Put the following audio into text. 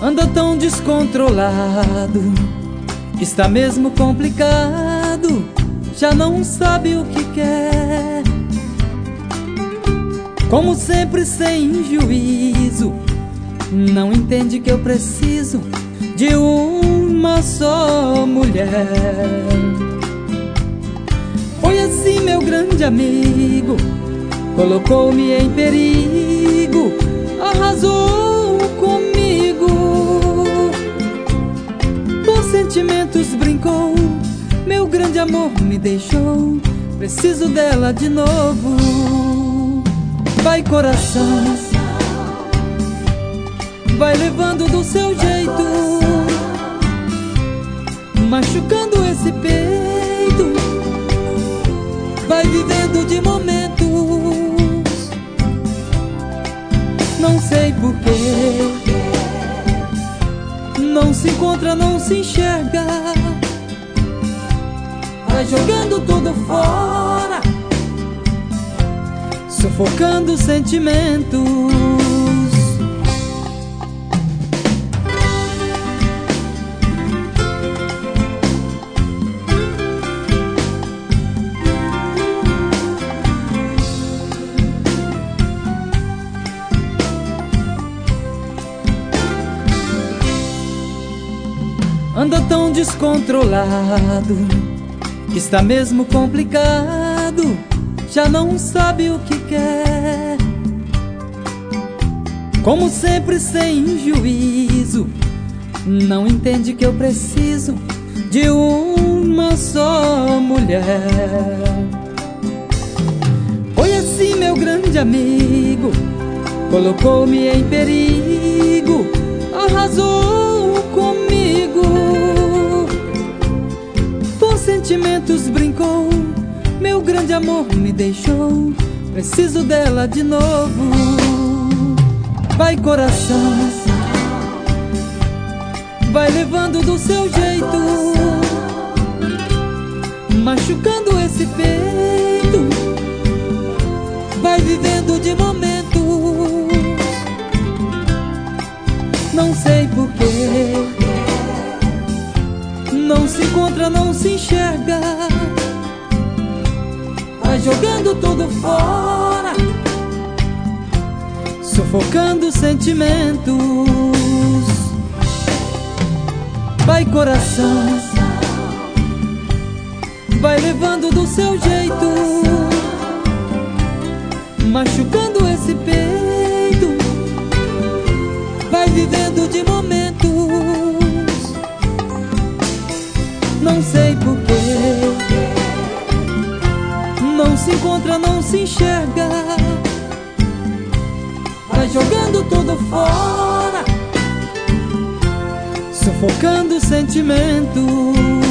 Anda tão descontrolado, está mesmo complicado, já não sabe o que quer. Como sempre sem juízo, não entende que eu preciso de uma só mulher. Foi assim meu grande amigo, colocou-me em perigo, arrasou comigo. Com sentimentos brincou, meu grande amor me deixou, preciso dela de novo. Vai coração, vai levando do seu jeito, machucando esse peito, vai vivendo de momentos. Não sei porquê, não se encontra, não se enxerga, vai jogando tudo fora, sufocando sentimentos. Anda tão descontrolado, está mesmo complicado, já não sabe o que quer. Como sempre sem juízo, não entende que eu preciso de uma só mulher. Foi assim meu grande amigo, colocou-me em perigo, arrasou comigo. Com sentimentos brincou, meu grande amor me deixou, preciso dela de novo. Vai coração, vai levando do seu jeito, machucando esse peito, vai vivendo de momentos. Não sei porquê, não se encontra, não se enxerga, vai jogando tudo fora, sufocando sentimentos. Vai coração, vai levando do seu jeito, machucando esse peito, vai vivendo de momentos. Não sei porquê, não se encontra, não se enxerga, vai jogando tudo fora, sufocando sentimentos.